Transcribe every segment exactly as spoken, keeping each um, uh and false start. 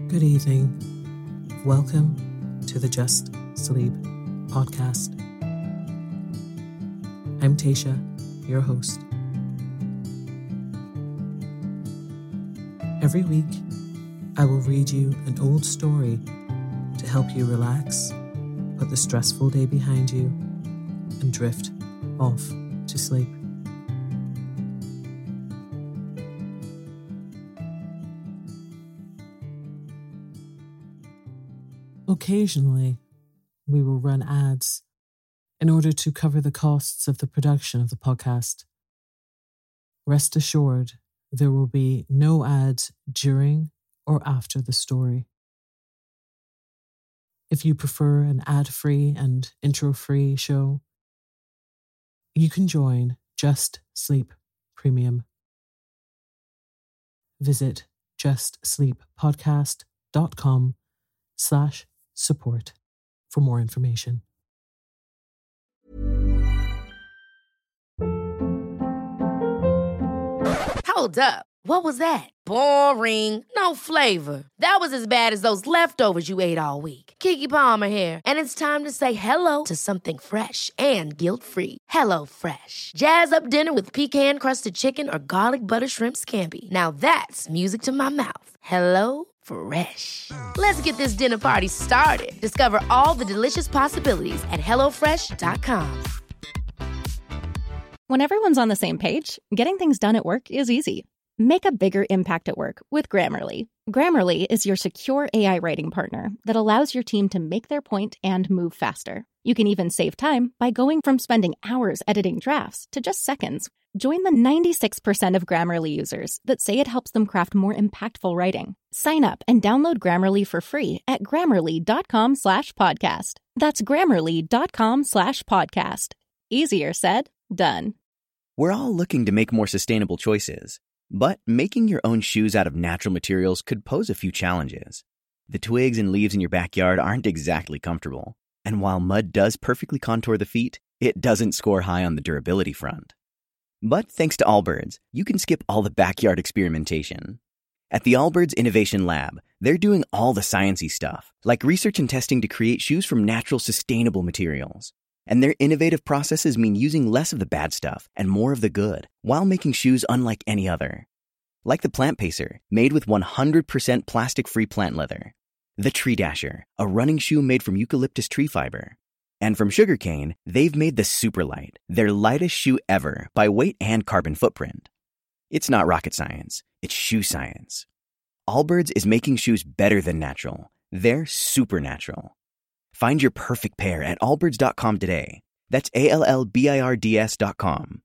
Good evening. Welcome to the Just Sleep podcast. I'm Tasha, your host. Every week, I will read you an old story to help you relax, put the stressful day behind you, and drift off to sleep. Occasionally, we will run ads in order to cover the costs of the production of the podcast. Rest assured, there will be no ads during or after the story. If you prefer an ad-free and intro-free show, you can join Just Sleep Premium. Visit justsleeppodcast.com slash support for more information. Hold up. What was that? Boring. No flavor. That was as bad as those leftovers you ate all week. Keke Palmer here, and it's time to say hello to something fresh and guilt-free. Hello Fresh. Jazz up dinner with pecan-crusted chicken or garlic butter shrimp scampi. Now that's music to my mouth. Hello Fresh. Let's get this dinner party started. Discover all the delicious possibilities at hello fresh dot com. When everyone's on the same page, getting things done at work is easy. Make a bigger impact at work with Grammarly. Grammarly is your secure A I writing partner that allows your team to make their point and move faster. You can even save time by going from spending hours editing drafts to just seconds. Join the ninety-six percent of Grammarly users that say it helps them craft more impactful writing. Sign up and download Grammarly for free at grammarly.com slash podcast. That's grammarly.com slash podcast. Easier said, done. We're all looking to make more sustainable choices, but making your own shoes out of natural materials could pose a few challenges. The twigs and leaves in your backyard aren't exactly comfortable, and while mud does perfectly contour the feet, it doesn't score high on the durability front. But thanks to Allbirds, you can skip all the backyard experimentation. At the Allbirds Innovation Lab, they're doing all the sciencey stuff, like research and testing to create shoes from natural, sustainable materials. And their innovative processes mean using less of the bad stuff and more of the good, while making shoes unlike any other. Like the Plant Pacer, made with one hundred percent plastic-free plant leather. The Tree Dasher, a running shoe made from eucalyptus tree fiber. And from Sugarcane, they've made the Superlight, their lightest shoe ever by weight and carbon footprint. It's not rocket science, it's shoe science. Allbirds is making shoes better than natural. They're supernatural. Find your perfect pair at allbirds dot com today. That's A L L B I R D S dot com.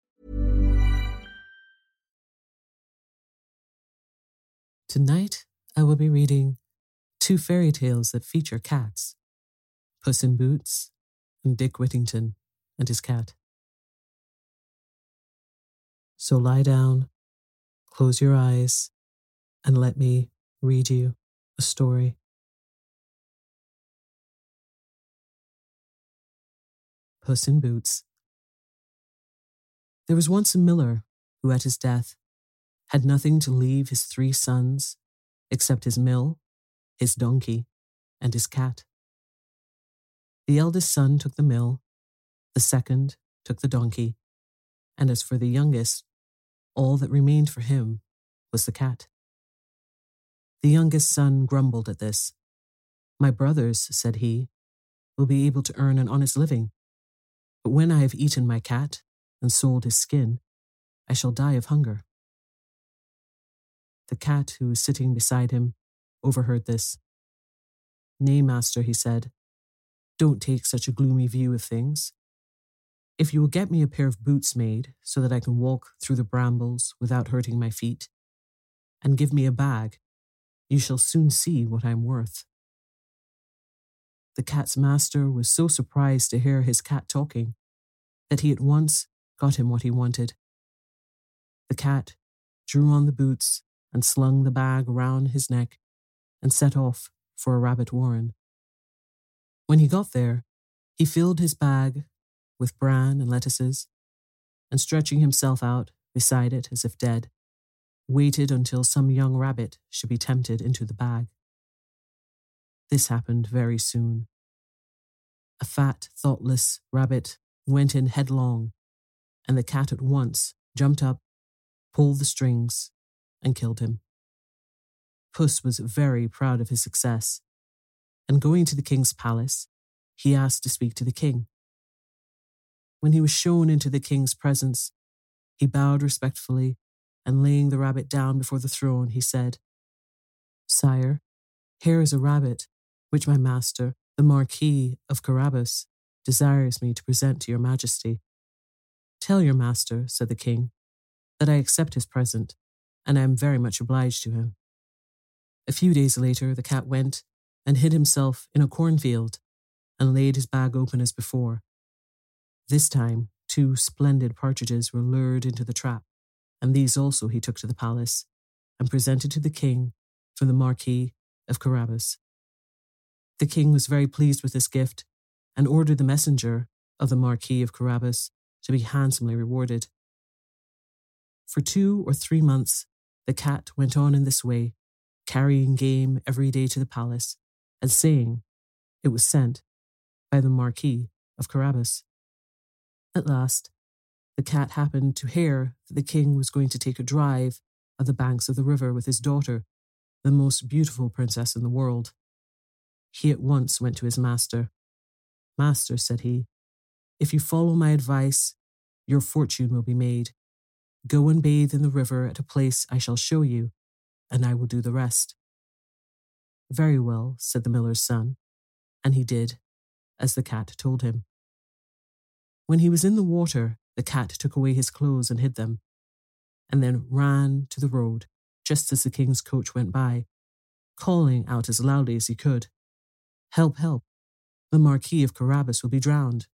Tonight, I will be reading two fairy tales that feature cats, Puss in Boots and Dick Whittington and his cat. So lie down, close your eyes, and let me read you a story. Puss in Boots. There was once a miller who at his death had nothing to leave his three sons except his mill, his donkey, and his cat. The eldest son took the mill, the second took the donkey, and as for the youngest, all that remained for him was the cat. The youngest son grumbled at this. "My brothers," said he, "will be able to earn an honest living. But when I have eaten my cat and sold his skin, I shall die of hunger." The cat, who was sitting beside him, overheard this. "Nay, master," he said, "don't take such a gloomy view of things. If you will get me a pair of boots made so that I can walk through the brambles without hurting my feet, and give me a bag, you shall soon see what I'm worth." The cat's master was so surprised to hear his cat talking that he at once got him what he wanted. The cat drew on the boots and slung the bag around his neck and set off for a rabbit warren. When he got there, he filled his bag with bran and lettuces, and stretching himself out beside it as if dead, waited until some young rabbit should be tempted into the bag. This happened very soon. A fat, thoughtless rabbit went in headlong, and the cat at once jumped up, pulled the strings, and killed him. Puss was very proud of his success, and going to the king's palace, he asked to speak to the king. When he was shown into the king's presence, he bowed respectfully, and laying the rabbit down before the throne, he said, "Sire, here is a rabbit which my master, the Marquis of Carabas, desires me to present to your majesty." "Tell your master," said the king, "that I accept his present, and I am very much obliged to him." A few days later, the cat went and hid himself in a cornfield and laid his bag open as before. This time, two splendid partridges were lured into the trap, and these also he took to the palace and presented to the king from the Marquis of Carabas. The king was very pleased with this gift and ordered the messenger of the Marquis of Carabas to be handsomely rewarded. For two or three months, the cat went on in this way, carrying game every day to the palace and saying it was sent by the Marquis of Carabas. At last, the cat happened to hear that the king was going to take a drive on the banks of the river with his daughter, the most beautiful princess in the world. He at once went to his master. "Master," said he, "if you follow my advice, your fortune will be made. Go and bathe in the river at a place I shall show you, and I will do the rest." "Very well," said the miller's son, and he did as the cat told him. When he was in the water, the cat took away his clothes and hid them, and then ran to the road just as the king's coach went by, calling out as loudly as he could, "Help, help, the Marquis of Carabas will be drowned."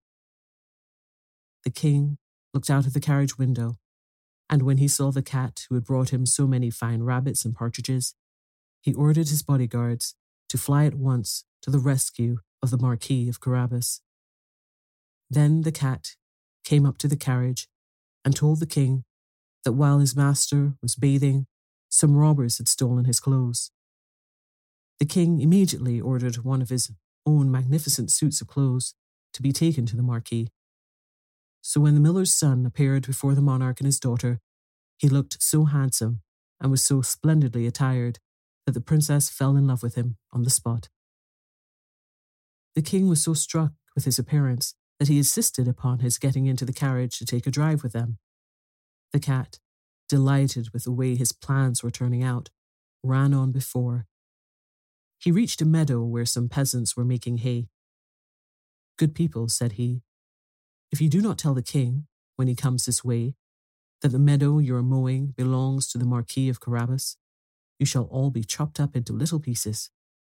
The king looked out of the carriage window, and when he saw the cat who had brought him so many fine rabbits and partridges, he ordered his bodyguards to fly at once to the rescue of the Marquis of Carabas. Then the cat came up to the carriage and told the king that while his master was bathing, some robbers had stolen his clothes. The king immediately ordered one of his own magnificent suits of clothes to be taken to the Marquis. So when the miller's son appeared before the monarch and his daughter, he looked so handsome and was so splendidly attired that the princess fell in love with him on the spot. The king was so struck with his appearance that he insisted upon his getting into the carriage to take a drive with them. The cat, delighted with the way his plans were turning out, ran on before. He reached a meadow where some peasants were making hay. "Good people," said he, "if you do not tell the king, when he comes this way, that the meadow you are mowing belongs to the Marquis of Carabas, you shall all be chopped up into little pieces."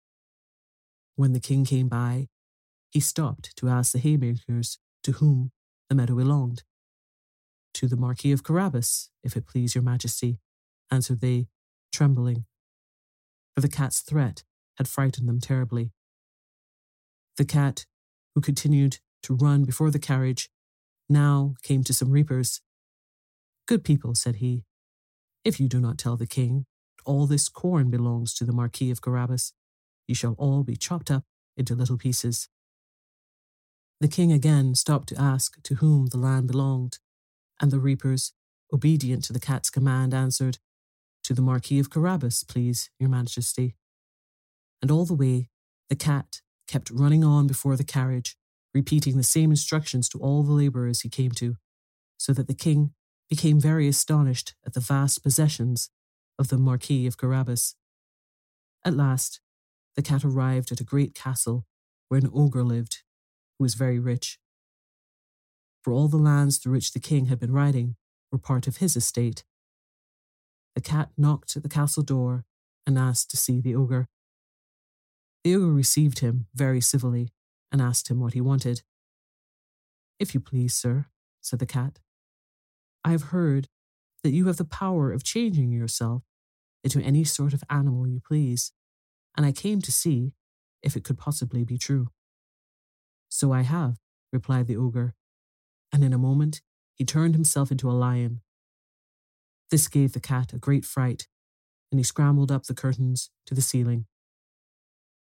When the king came by, he stopped to ask the haymakers to whom the meadow belonged. "To the Marquis of Carabas, if it please your majesty," answered they, trembling, for the cat's threat had frightened them terribly. The cat, who continued to run before the carriage, now came to some reapers. "Good people," said he, "if you do not tell the king that all this corn belongs to the Marquis of Carabas, you shall all be chopped up into little pieces." The king again stopped to ask to whom the land belonged, and the reapers, obedient to the cat's command, answered, "To the Marquis of Carabas, please, your majesty." And all the way, the cat kept running on before the carriage, repeating the same instructions to all the labourers he came to, so that the king became very astonished at the vast possessions of the Marquis of Carabas. At last, the cat arrived at a great castle where an ogre lived, who was very rich. For all the lands through which the king had been riding were part of his estate. The cat knocked at the castle door and asked to see the ogre. The ogre received him very civilly and asked him what he wanted. "If you please, sir," said the cat, "I have heard that you have the power of changing yourself into any sort of animal you please, and I came to see if it could possibly be true." "So I have," replied the ogre, and in a moment he turned himself into a lion. This gave the cat a great fright, and he scrambled up the curtains to the ceiling.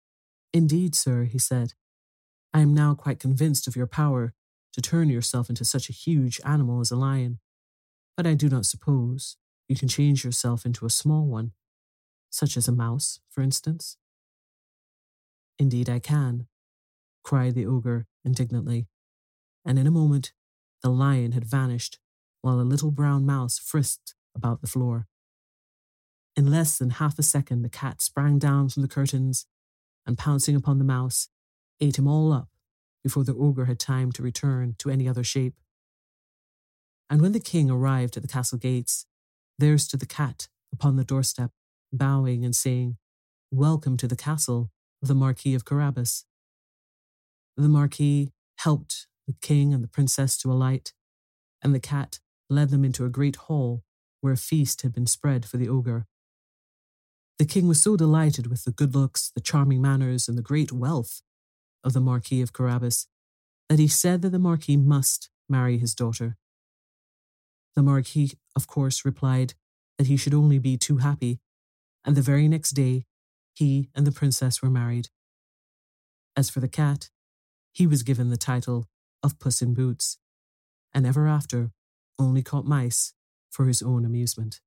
Indeed, sir, he said, I am now quite convinced of your power to turn yourself into such a huge animal as a lion, but I do not suppose you can change yourself into a small one, such as a mouse, for instance. Indeed I can, cried the ogre indignantly, and in a moment the lion had vanished while a little brown mouse frisked about the floor. In less than half a second the cat sprang down from the curtains and, pouncing upon the mouse, ate him all up before the ogre had time to return to any other shape. And when the king arrived at the castle gates, there stood the cat upon the doorstep, bowing and saying, "Welcome to the castle of the Marquis of Carabas." The Marquis helped the king and the princess to alight, and the cat led them into a great hall where a feast had been spread for the ogre. The king was so delighted with the good looks, the charming manners, and the great wealth of the Marquis of Carabas that he said that the Marquis must marry his daughter. The Marquis, of course, replied that he should only be too happy, and the very next day he and the princess were married. As for the cat, he was given the title of Puss in Boots, and ever after only caught mice for his own amusement.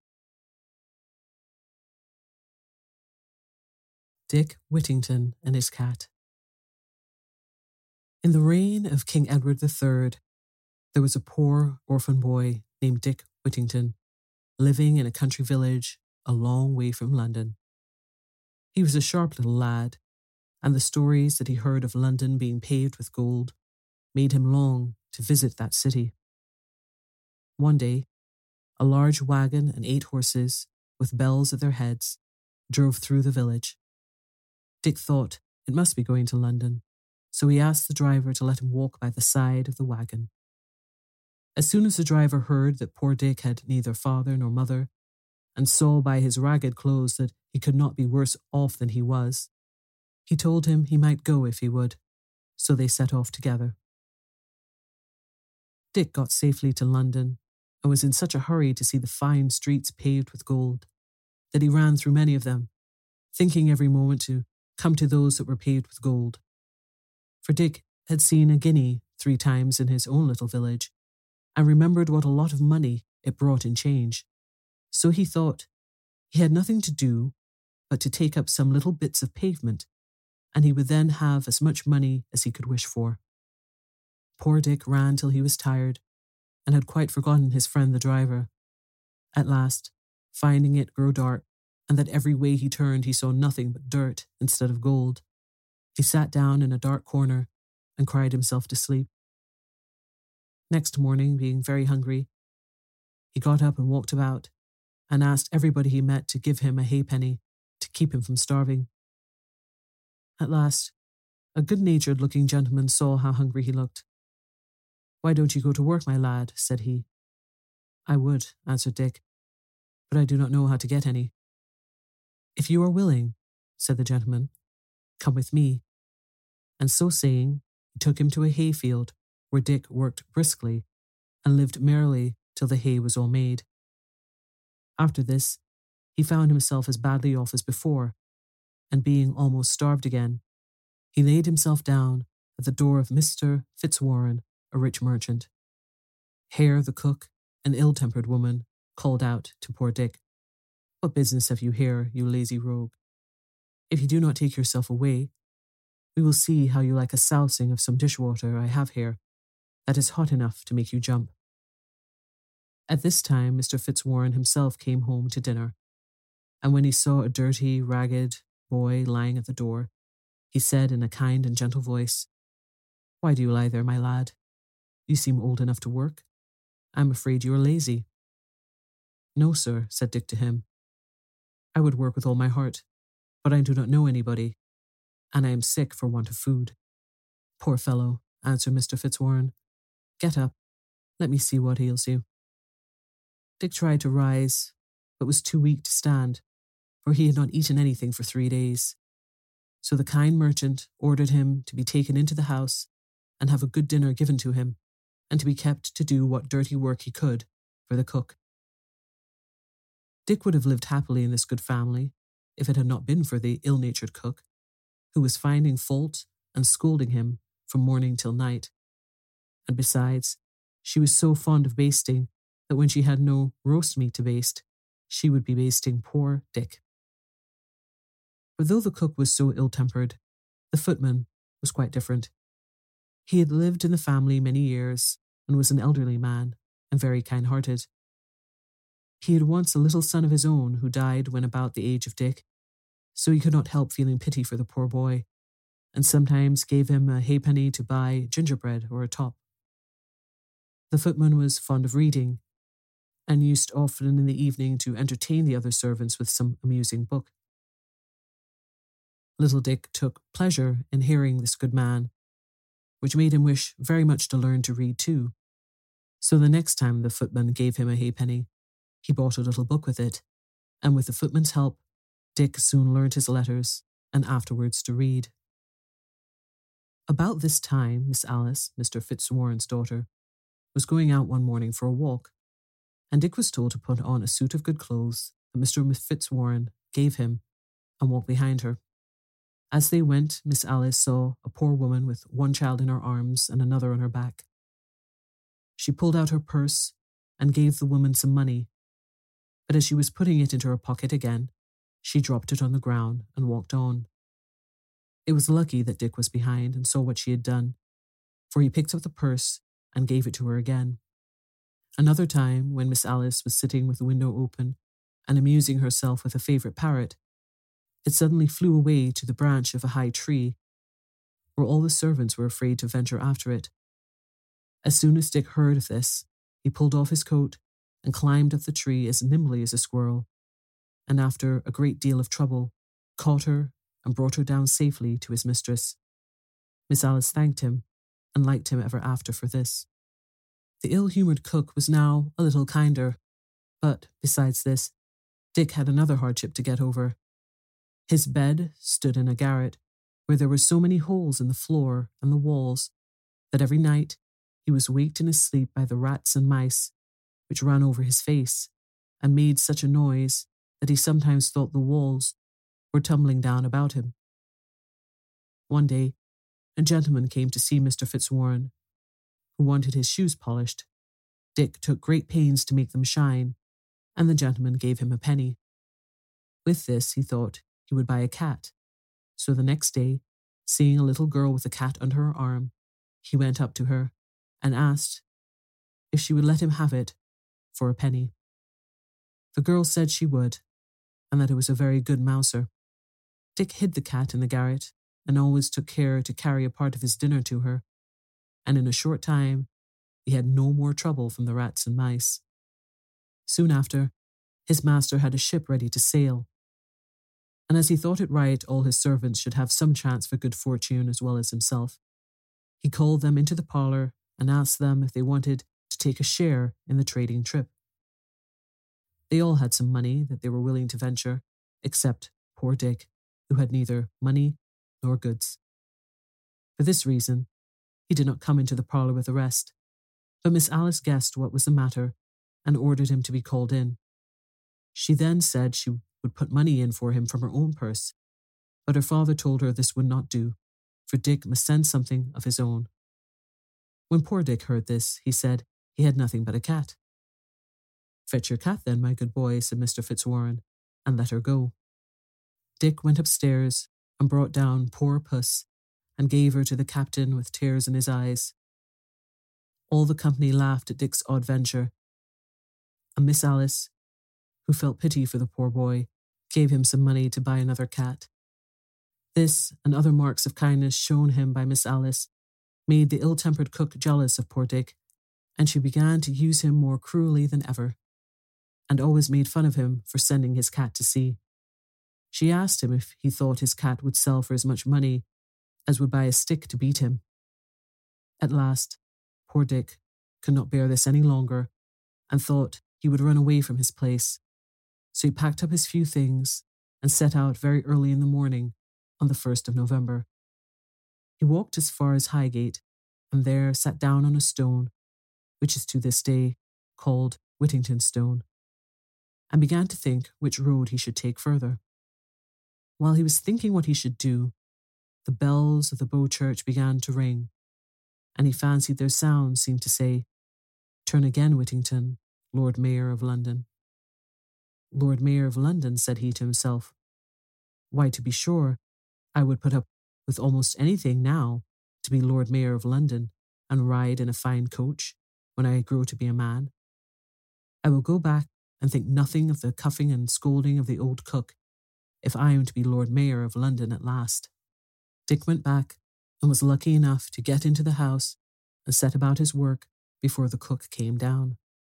Dick Whittington and his cat. In the reign of King Edward the Third, there was a poor orphan boy named Dick Whittington, living in a country village a long way from London. He was a sharp little lad, and the stories that he heard of London being paved with gold made him long to visit that city. One day, a large wagon and eight horses, with bells at their heads, drove through the village. Dick thought it must be going to London, so he asked the driver to let him walk by the side of the wagon. As soon as the driver heard that poor Dick had neither father nor mother, and saw by his ragged clothes that he could not be worse off than he was, he told him he might go if he would, so they set off together. Dick got safely to London and was in such a hurry to see the fine streets paved with gold that he ran through many of them, thinking every moment to come to those that were paved with gold. For Dick had seen a guinea three times in his own little village and remembered what a lot of money it brought in change. So he thought he had nothing to do but to take up some little bits of pavement, and he would then have as much money as he could wish for. Poor Dick ran till he was tired and had quite forgotten his friend the driver. At last, finding it grow dark, and that every way he turned he saw nothing but dirt instead of gold, he sat down in a dark corner and cried himself to sleep. Next morning, being very hungry, he got up and walked about, and asked everybody he met to give him a halfpenny to keep him from starving. At last, a good-natured looking gentleman saw how hungry he looked. "Why don't you go to work, my lad?" said he. "I would," answered Dick, "but I do not know how to get any." "If you are willing," said the gentleman, "come with me." And so saying, he took him to a hayfield where Dick worked briskly and lived merrily till the hay was all made. After this, he found himself as badly off as before, and being almost starved again, he laid himself down at the door of Mister Fitzwarren, a rich merchant. Hare, the cook, an ill-tempered woman, called out to poor Dick, "What business have you here, you lazy rogue? If you do not take yourself away, we will see how you like a sousing of some dishwater I have here that is hot enough to make you jump." At this time, Mister Fitzwarren himself came home to dinner, and when he saw a dirty, ragged boy lying at the door, he said in a kind and gentle voice, "Why do you lie there, my lad? You seem old enough to work. I'm afraid you are lazy." "No, sir," said Dick to him. "I would work with all my heart, but I do not know anybody, and I am sick for want of food." "Poor fellow," answered Mister Fitzwarren. "Get up. Let me see what ails you." Dick tried to rise, but was too weak to stand, for he had not eaten anything for three days. So the kind merchant ordered him to be taken into the house and have a good dinner given to him, and to be kept to do what dirty work he could for the cook. Dick would have lived happily in this good family if it had not been for the ill-natured cook, who was finding fault and scolding him from morning till night. And besides, she was so fond of basting that when she had no roast meat to baste, she would be basting poor Dick. But though the cook was so ill-tempered, the footman was quite different. He had lived in the family many years and was an elderly man and very kind-hearted. He had once a little son of his own who died when about the age of Dick, so he could not help feeling pity for the poor boy, and sometimes gave him a halfpenny to buy gingerbread or a top. The footman was fond of reading, and used often in the evening to entertain the other servants with some amusing book. Little Dick took pleasure in hearing this good man, which made him wish very much to learn to read too. So the next time the footman gave him a halfpenny, he bought a little book with it, and with the footman's help, Dick soon learned his letters and afterwards to read. About this time, Miss Alice, Mister Fitzwarren's daughter, was going out one morning for a walk, and Dick was told to put on a suit of good clothes that Mister Fitzwarren gave him and walk behind her. As they went, Miss Alice saw a poor woman with one child in her arms and another on her back. She pulled out her purse and gave the woman some money, but as she was putting it into her pocket again, she dropped it on the ground and walked on. It was lucky that Dick was behind and saw what she had done, for he picked up the purse and gave it to her again. Another time, when Miss Alice was sitting with the window open and amusing herself with a favourite parrot, it suddenly flew away to the branch of a high tree, where all the servants were afraid to venture after it. As soon as Dick heard of this, he pulled off his coat and climbed up the tree as nimbly as a squirrel, and after a great deal of trouble, caught her and brought her down safely to his mistress. Miss Alice thanked him and liked him ever after for this. The ill-humoured cook was now a little kinder, but besides this, Dick had another hardship to get over. His bed stood in a garret where there were so many holes in the floor and the walls that every night he was waked in his sleep by the rats and mice, which ran over his face and made such a noise that he sometimes thought the walls were tumbling down about him. One day, a gentleman came to see Mister Fitzwarren, who wanted his shoes polished. Dick took great pains to make them shine, and the gentleman gave him a penny. With this, he thought he would buy a cat. So the next day, seeing a little girl with a cat under her arm, he went up to her and asked if she would let him have it for a penny. The girl said she would, and that it was a very good mouser. Dick hid the cat in the garret and always took care to carry a part of his dinner to her, and in a short time he had no more trouble from the rats and mice. Soon after, his master had a ship ready to sail, and as he thought it right all his servants should have some chance for good fortune as well as himself, he called them into the parlour and asked them if they wanted to take a share in the trading trip. They all had some money that they were willing to venture, except poor Dick, who had neither money nor goods. For this reason, he did not come into the parlour with the rest, but Miss Alice guessed what was the matter and ordered him to be called in. She then said she would put money in for him from her own purse, but her father told her this would not do, for Dick must send something of his own. When poor Dick heard this, he said he had nothing but a cat. "Fetch your cat then, my good boy," said Mister Fitzwarren, "and let her go." Dick went upstairs and brought down poor Puss and gave her to the captain with tears in his eyes. All the company laughed at Dick's odd venture, and Miss Alice, who felt pity for the poor boy, gave him some money to buy another cat. This and other marks of kindness shown him by Miss Alice made the ill-tempered cook jealous of poor Dick, and she began to use him more cruelly than ever, and always made fun of him for sending his cat to sea. She asked him if he thought his cat would sell for as much money as would buy a stick to beat him. At last, poor Dick could not bear this any longer and thought he would run away from his place. So he packed up his few things and set out very early in the morning on the first of November. He walked as far as Highgate and there sat down on a stone, which is to this day called Whittington Stone, and began to think which road he should take further. While he was thinking what he should do, the bells of the Bow Church began to ring, and he fancied their sound seemed to say, "Turn again, Whittington, Lord Mayor of London." Lord Mayor of London, said he to himself. Why, to be sure, I would put up with almost anything now to be Lord Mayor of London and ride in a fine coach when I grow to be a man. I will go back and think nothing of the cuffing and scolding of the old cook if I am to be Lord Mayor of London at last. Dick went back and was lucky enough to get into the house and set about his work before the cook came down.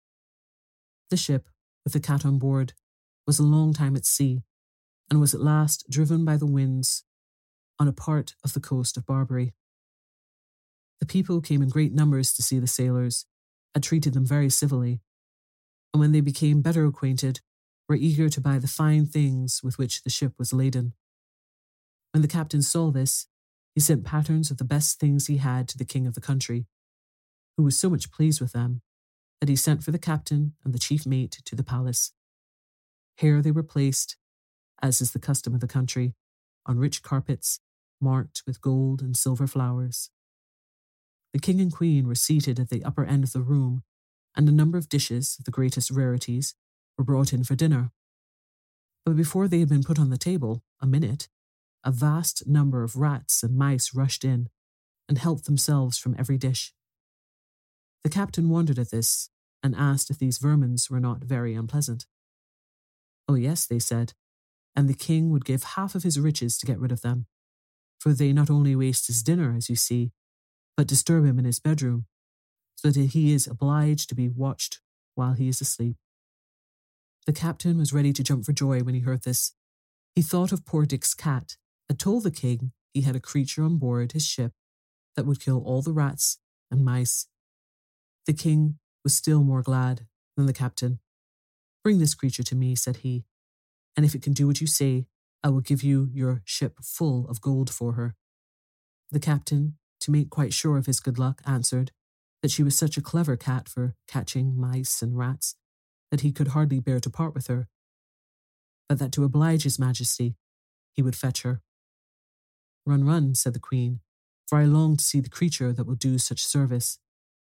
The ship, with the cat on board, was a long time at sea, and was at last driven by the winds on a part of the coast of Barbary. The people came in great numbers to see the sailors, and treated them very civilly, and when they became better acquainted, were eager to buy the fine things with which the ship was laden. When the captain saw this, he sent patterns of the best things he had to the king of the country, who was so much pleased with them that he sent for the captain and the chief mate to the palace. Here they were placed, as is the custom of the country, on rich carpets marked with gold and silver flowers. The king and queen were seated at the upper end of the room, and a number of dishes of the greatest rarities were brought in for dinner. But before they had been put on the table a minute, a vast number of rats and mice rushed in and helped themselves from every dish. The captain wondered at this and asked if these vermins were not very unpleasant. Oh yes, they said, and the king would give half of his riches to get rid of them, for they not only waste his dinner, as you see, but disturb him in his bedroom, so that he is obliged to be watched while he is asleep. The captain was ready to jump for joy when he heard this. He thought of poor Dick's cat, had told the king he had a creature on board his ship that would kill all the rats and mice. The king was still more glad than the captain. "Bring this creature to me," said he, "and if it can do what you say, I will give you your ship full of gold for her." The captain, to make quite sure of his good luck, answered that she was such a clever cat for catching mice and rats that he could hardly bear to part with her, but that to oblige his majesty, he would fetch her. "Run, run," said the queen, "for I long to see the creature that will do such service."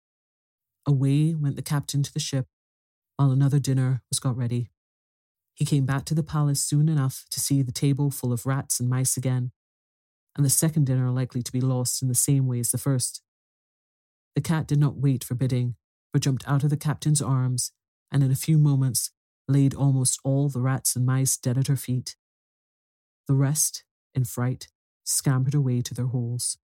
Away went the captain to the ship, while another dinner was got ready. He came back to the palace soon enough to see the table full of rats and mice again, and the second dinner likely to be lost in the same way as the first. The cat did not wait for bidding, but jumped out of the captain's arms, and in a few moments laid almost all the rats and mice dead at her feet. The rest, in fright, scampered away to their holes.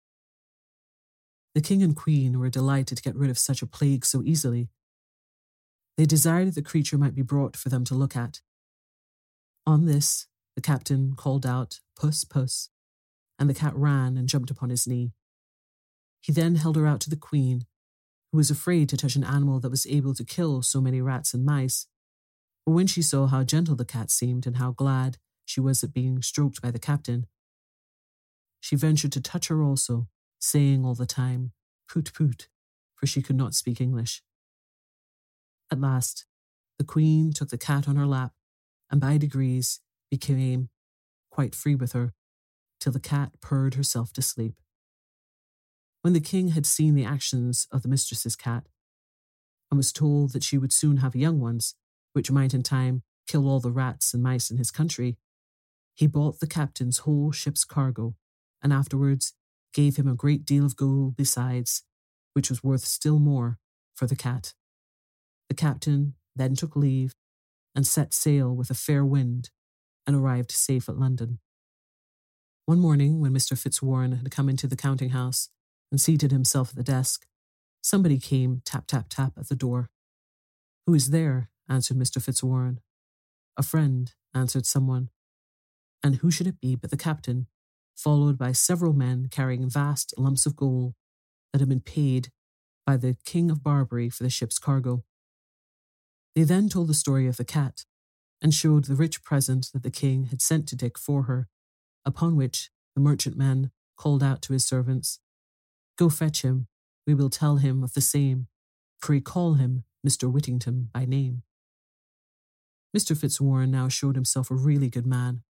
The king and queen were delighted to get rid of such a plague so easily. They desired that the creature might be brought for them to look at. On this, the captain called out, "Puss, puss," and the cat ran and jumped upon his knee. He then held her out to the queen, who was afraid to touch an animal that was able to kill so many rats and mice. But when she saw how gentle the cat seemed and how glad she was at being stroked by the captain, she ventured to touch her also, saying all the time, "Poot, poot," for she could not speak English. At last, the queen took the cat on her lap, and by degrees became quite free with her, till the cat purred herself to sleep. When the king had seen the actions of the mistress's cat, and was told that she would soon have young ones, which might in time kill all the rats and mice in his country, he bought the captain's whole ship's cargo, and afterwards gave him a great deal of gold besides, which was worth still more for the cat. The captain then took leave and set sail with a fair wind and arrived safe at London. One morning, when Mister Fitzwarren had come into the counting-house and seated himself at the desk, somebody came tap, tap, tap at the door. "Who is there?" answered Mister Fitzwarren. "A friend," answered someone. And who should it be but the captain, followed by several men carrying vast lumps of gold that had been paid by the King of Barbary for the ship's cargo. They then told the story of the cat, and showed the rich present that the king had sent to Dick for her, upon which the merchantman called out to his servants, "Go fetch him, we will tell him of the same, for we call him Mister Whittington by name." Mister Fitzwarren now showed himself a really good man,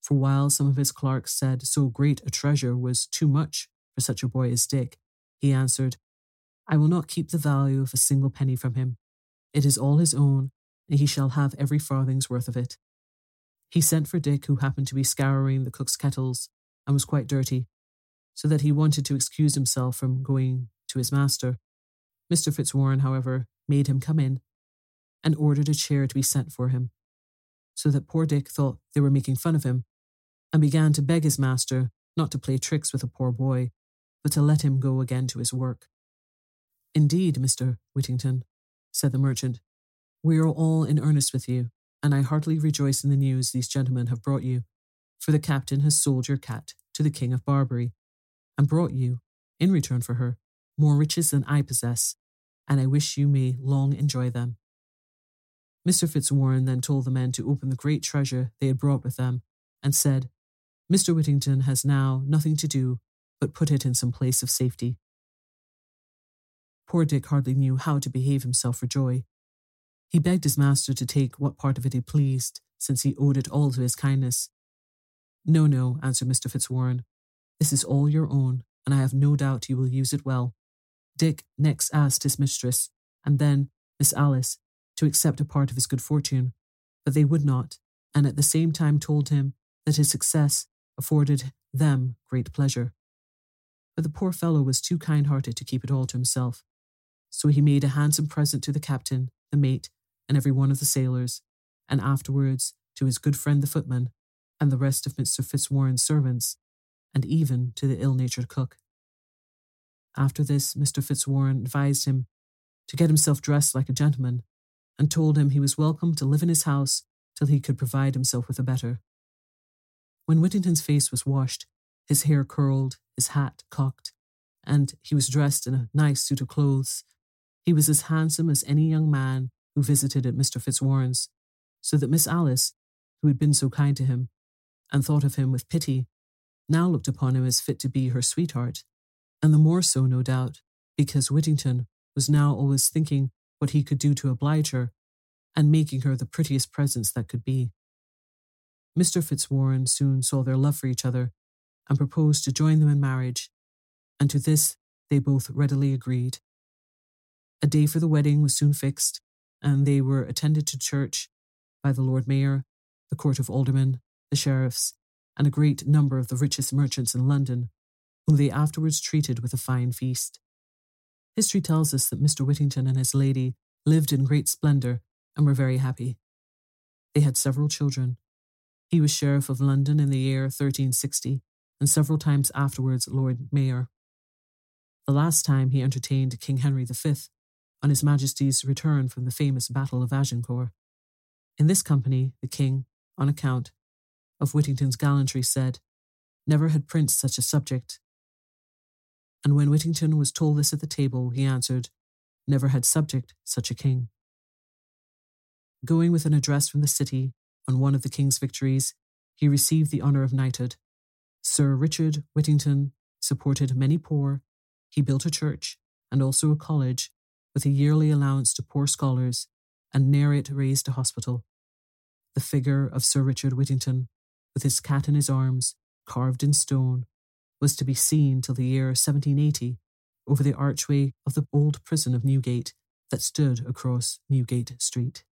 For while some of his clerks said so great a treasure was too much for such a boy as Dick, he answered, "I will not keep the value of a single penny from him. It is all his own, and he shall have every farthing's worth of it." He sent for Dick, who happened to be scouring the cook's kettles and was quite dirty, so that he wanted to excuse himself from going to his master. Mister Fitzwarren, however, made him come in and ordered a chair to be sent for him, so that poor Dick thought they were making fun of him and began to beg his master not to play tricks with a poor boy, but to let him go again to his work. "Indeed, Mister Whittington," said the merchant, "we are all in earnest with you, and I heartily rejoice in the news these gentlemen have brought you, for the captain has sold your cat to the King of Barbary, and brought you, in return for her, more riches than I possess, and I wish you may long enjoy them." Mister Fitzwarren then told the men to open the great treasure they had brought with them, and said, "Mister Whittington has now nothing to do but put it in some place of safety." Poor Dick hardly knew how to behave himself for joy. He begged his master to take what part of it he pleased, since he owed it all to his kindness. "No, no," answered Mister Fitzwarren. "This is all your own, and I have no doubt you will use it well." Dick next asked his mistress, and then Miss Alice, to accept a part of his good fortune, but they would not, and at the same time told him that his success afforded them great pleasure. But the poor fellow was too kind-hearted to keep it all to himself, so he made a handsome present to the captain, the mate, and every one of the sailors, and afterwards to his good friend the footman, and the rest of Mister Fitzwarren's servants, and even to the ill-natured cook. After this, Mister Fitzwarren advised him to get himself dressed like a gentleman, and told him he was welcome to live in his house till he could provide himself with a better. When Whittington's face was washed, his hair curled, his hat cocked, and he was dressed in a nice suit of clothes, he was as handsome as any young man who visited at Mister Fitzwarren's, so that Miss Alice, who had been so kind to him, and thought of him with pity, now looked upon him as fit to be her sweetheart, and the more so, no doubt, because Whittington was now always thinking what he could do to oblige her, and making her the prettiest presents that could be. Mister Fitzwarren soon saw their love for each other, and proposed to join them in marriage, and to this they both readily agreed. A day for the wedding was soon fixed, and they were attended to church by the Lord Mayor, the Court of Aldermen, the sheriffs, and a great number of the richest merchants in London, whom they afterwards treated with a fine feast. History tells us that Mister Whittington and his lady lived in great splendour and were very happy. They had several children. He was Sheriff of London in the year thirteen sixty, and several times afterwards Lord Mayor. The last time he entertained King Henry the Fifth on His Majesty's return from the famous Battle of Agincourt. In this company, the king, on account of Whittington's gallantry, said, "Never had prince such a subject." And when Whittington was told this at the table, he answered, "Never had subject such a king." Going with an address from the city on one of the king's victories, he received the honour of knighthood. Sir Richard Whittington supported many poor, he built a church, and also a college, with a yearly allowance to poor scholars, and near it raised a hospital. The figure of Sir Richard Whittington, with his cat in his arms, carved in stone, was to be seen till the year seventeen eighty over the archway of the old prison of Newgate that stood across Newgate Street.